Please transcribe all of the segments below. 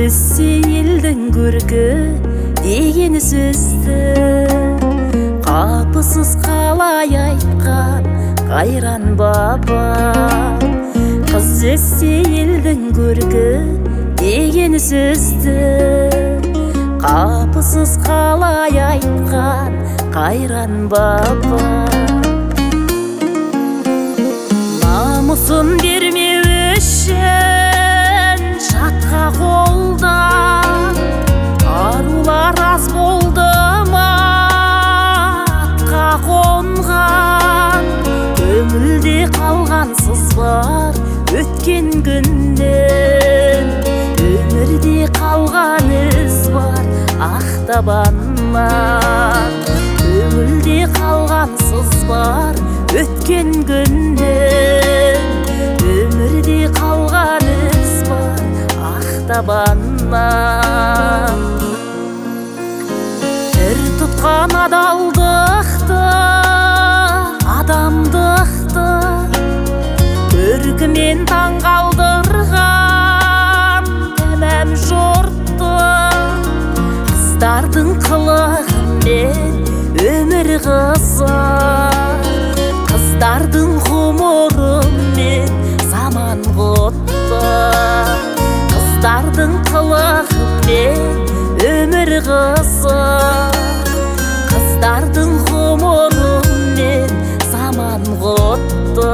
өссе елдің көркі деген сөзді қапысыз қалай айтқан қайран баба. Қыз өссе елдің көркі деген сөзді қапысыз қалай айтқан қайран баба. Намысын бермеу үшін жатқа қолдан арулар аз болды ма атқа қонған. Көңілде қалған сыз бар өткен күннен, өмірде қалған із бар ақтабаннан. Көңілде қалған сыз бар өткен күннен, өмірде қалған із бар ақтабаннан. Бір тұтқан адалдықты, адамдықты көркімен таң қалдырған тәмәм жұртты. Қыздардың қылығымен өмір қызық, қыздардың ғұмырымен заман құтты. Қыздардың қылығымен өмір қызық, қыздардың ғұмырымен заман құтты.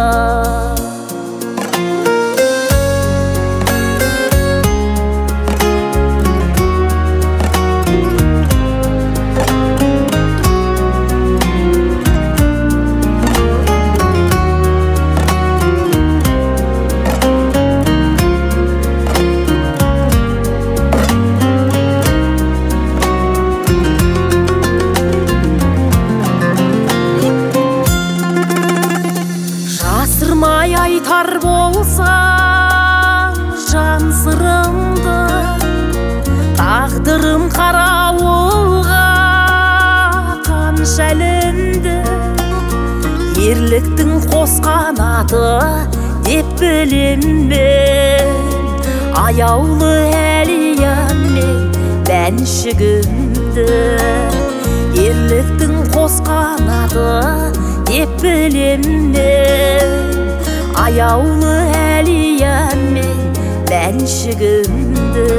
Жасырмай айтар болсаң жан сырымды, тағдырым қарауылға қанша ілінді. Ерліктің қос қанаты деп білем мен, аяулы әлияммен бәншігімді. Ерліктің қос қанаты деп білем мен, аяулы әлияммен бәншігімді.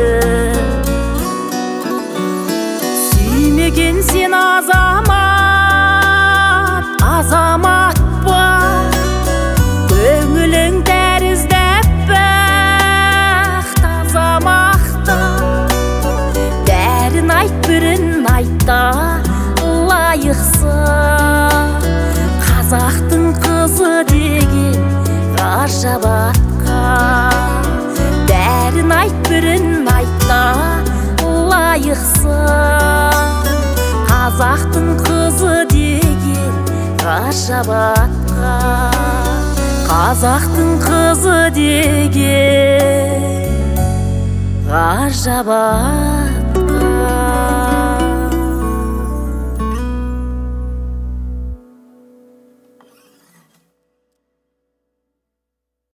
Сүймеген сен азамат, азамат ба? Көңілің тәрізді аппақ, таза мақта. Бәрін айт, бірін айтта лайықсың. Қазақтың қызы деген ғажап атқа. Бәрін айт, бірін айтта лайықсың. Қазақтың қызы деген ғажап атқа. Қазақтың қызы деген ғажап атқа.